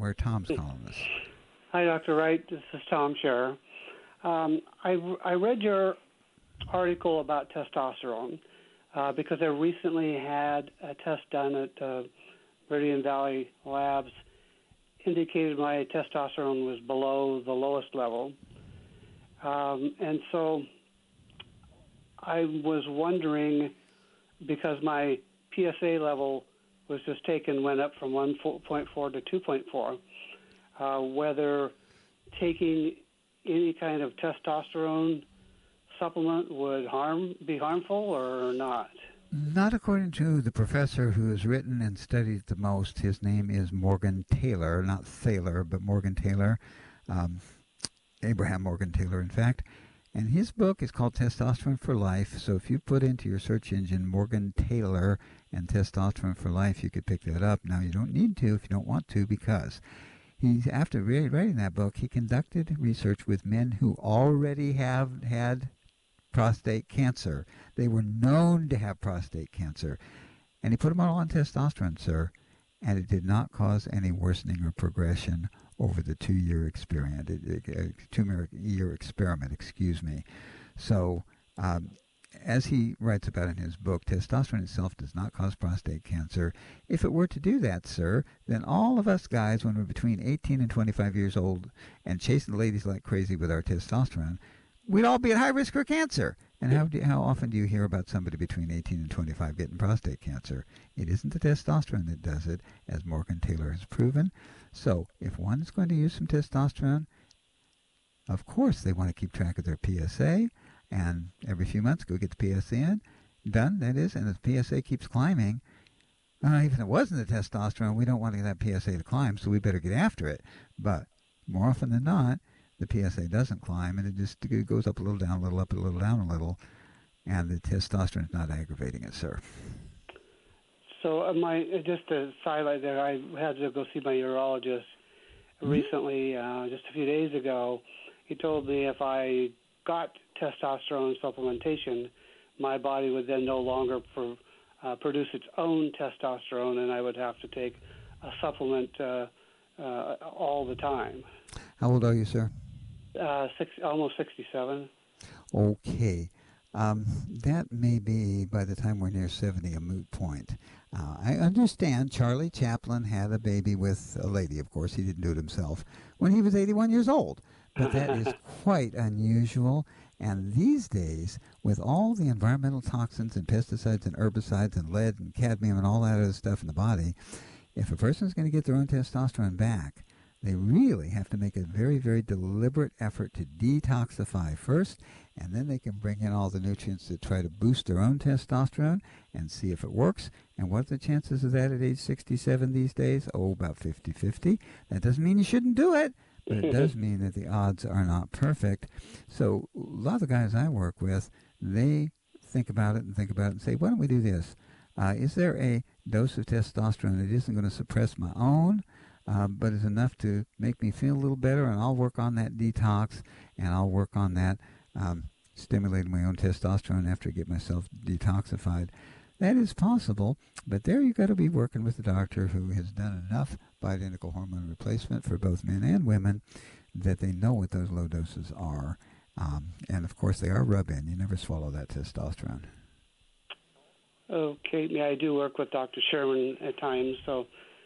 where Tom's calling us. Hi, Dr. Wright. This is Tom Scherer. I read your article about testosterone because I recently had a test done at Meridian Valley Labs, indicated my testosterone was below the lowest level. And so I was wondering, because my PSA level was just taken, went up from 1.4 to 2.4, whether taking any kind of testosterone supplement would be harmful or not. Not according to the professor who has written and studied the most. His name is Morgan Taylor, not Thaler, but Morgan Taylor, Abraham Morgan Taylor, in fact. And his book is called Testosterone for Life. So if you put into your search engine Morgan Taylor and Testosterone for Life, you could pick that up. Now, you don't need to if you don't want to, because after writing that book, he conducted research with men who already have had prostate cancer. They were known to have prostate cancer. And he put them all on testosterone, sir, and it did not cause any worsening or progression over the 2-year experiment. 2-year experiment, excuse me. So, as he writes about in his book, testosterone itself does not cause prostate cancer. If it were to do that, sir, then all of us guys, when we're between 18 and 25 years old and chasing the ladies like crazy with our testosterone, we'd all be at high risk for cancer. And how often do you hear about somebody between 18 and 25 getting prostate cancer? It isn't the testosterone that does it, as Morgan Taylor has proven. So if one is going to use some testosterone, of course they want to keep track of their PSA, and every few months go get the PSA done, that is, and if the PSA keeps climbing, even if it wasn't the testosterone, we don't want that PSA to climb, so we better get after it. But more often than not, the PSA doesn't climb, and it goes up a little, down a little, up a little, down a little, and the testosterone is not aggravating it, sir. So just to highlight there, I had to go see my urologist recently, just a few days ago. He told me if I got testosterone supplementation, my body would then no longer produce its own testosterone, and I would have to take a supplement all the time. How old are you, sir? Almost 67. Okay. That may be, by the time we're near 70, a moot point. I understand Charlie Chaplin had a baby with a lady, of course. He didn't do it himself, when he was 81 years old. But that is quite unusual. And these days, with all the environmental toxins and pesticides and herbicides and lead and cadmium and all that other stuff in the body, if a person is going to get their own testosterone back, they really have to make a very, very deliberate effort to detoxify first, and then they can bring in all the nutrients that try to boost their own testosterone and see if it works. And what are the chances of that at age 67 these days? Oh, about 50-50. That doesn't mean you shouldn't do it, but it does mean that the odds are not perfect. So a lot of the guys I work with, they think about it and say, why don't we do this? Is there a dose of testosterone that isn't going to suppress my own, but is enough to make me feel a little better, and I'll work on that detox, and I'll work on that stimulating my own testosterone after I get myself detoxified. That is possible, but there you've got to be working with a doctor who has done enough bioidentical hormone replacement for both men and women that they know what those low doses are. And, of course, they are rub-in. You never swallow that testosterone. Okay. Yeah, I do work with Dr. Sherman at times, so...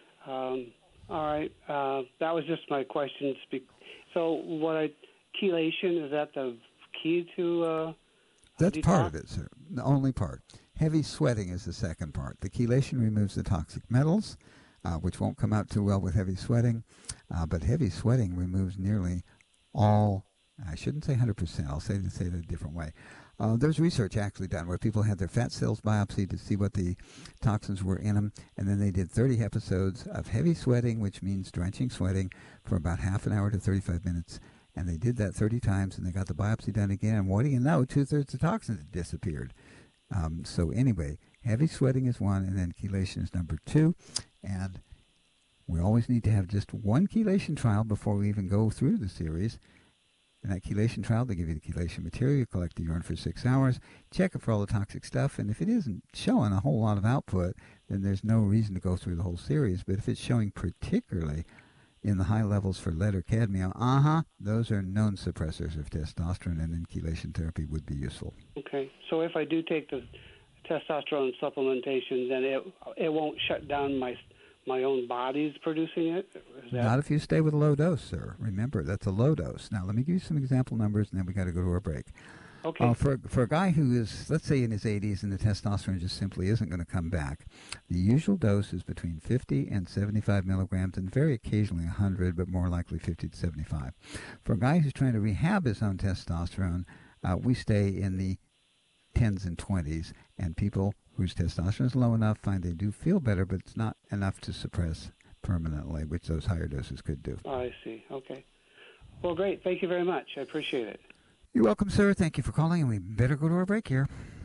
all right. That was just my question. So chelation, is that the key to That's detox? part of it, sir. The only part. Heavy sweating is the second part. The chelation removes the toxic metals, which won't come out too well with heavy sweating. But heavy sweating removes nearly all, I shouldn't say 100%, I'll say it a different way. There's research actually done where people had their fat cells biopsied to see what the toxins were in them, and then they did 30 episodes of heavy sweating, which means drenching sweating, for about half an hour to 35 minutes. And they did that 30 times, and they got the biopsy done again, and what do you know, 2/3 of the toxins had disappeared. So anyway, heavy sweating is one, and then chelation is number two. And we always need to have just one chelation trial before we even go through the series. In that chelation trial, they give you the chelation material, you collect the urine for 6 hours, check it for all the toxic stuff, and if it isn't showing a whole lot of output, then there's no reason to go through the whole series. But if it's showing particularly in the high levels for lead or cadmium, those are known suppressors of testosterone, and inoculation therapy would be useful. Okay. So if I do take the testosterone supplementation, then it won't shut down my own body's producing it? Not if you stay with a low dose, sir. Remember, that's a low dose. Now, let me give you some example numbers, and then we got to go to our break. Okay. For a guy who is, let's say, in his 80s and the testosterone just simply isn't going to come back, the usual dose is between 50 and 75 milligrams, and very occasionally 100, but more likely 50 to 75. For a guy who's trying to rehab his own testosterone, we stay in the 10s and 20s, and people whose testosterone is low enough find they do feel better, but it's not enough to suppress permanently, which those higher doses could do. Oh, I see. Okay. Well, great. Thank you very much. I appreciate it. You're welcome, sir. Thank you for calling, and we better go to our break here.